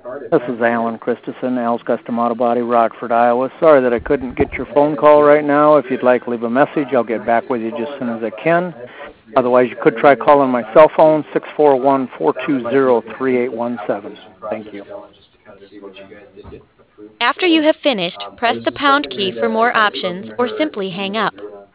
This is Alan Christensen, Al's Custom Auto Body, Rockford, Iowa. Sorry that I couldn't get your phone call right now. If you'd like, leave a message. I'll get back with you just as soon as I can. Otherwise, you could try calling my cell phone, 641-420-3817. Thank you. After you have finished, press the pound key for more options or simply hang up.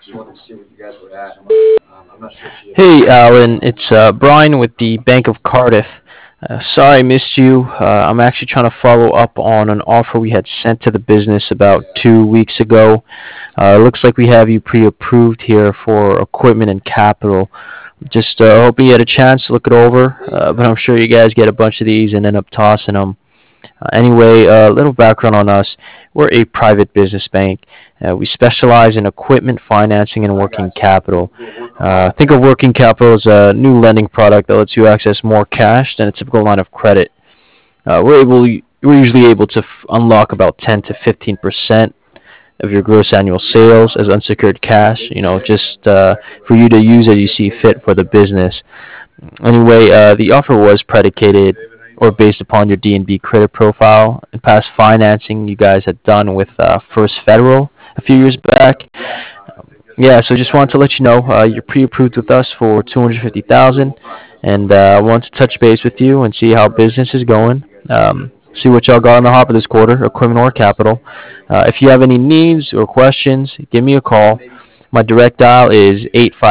Hey, Alan, it's Brian with the Bank of Cardiff. Sorry I missed you. I'm actually trying to follow up on an offer we had sent to the business about 2 weeks ago. It looks like we have you pre-approved here for equipment and capital. Just hoping you had a chance to look it over, but I'm sure you guys get a bunch of these and end up tossing them. Anyway, a little background on us. We're a private business bank. We specialize in equipment financing and working capital. Think of working capital as a new lending product that lets you access more cash than a typical line of credit. We're usually able to unlock about 10 to 15% of your gross annual sales as unsecured cash, just for you to use as you see fit for the business. Anyway, the offer was predicated or based upon your D&B credit profile and past financing you guys had done with First Federal a few years back. Yeah, so just wanted to let you know you're pre-approved with us for $250,000, and I want to touch base with you and see how business is going. See what y'all got on the hopper this quarter, equipment or capital. If you have any needs or questions, give me a call. My direct dial is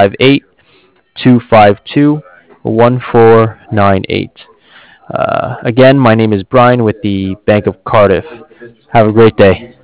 858-252-1498. Again, my name is Brian with the Bank of Cardiff. Have a great day.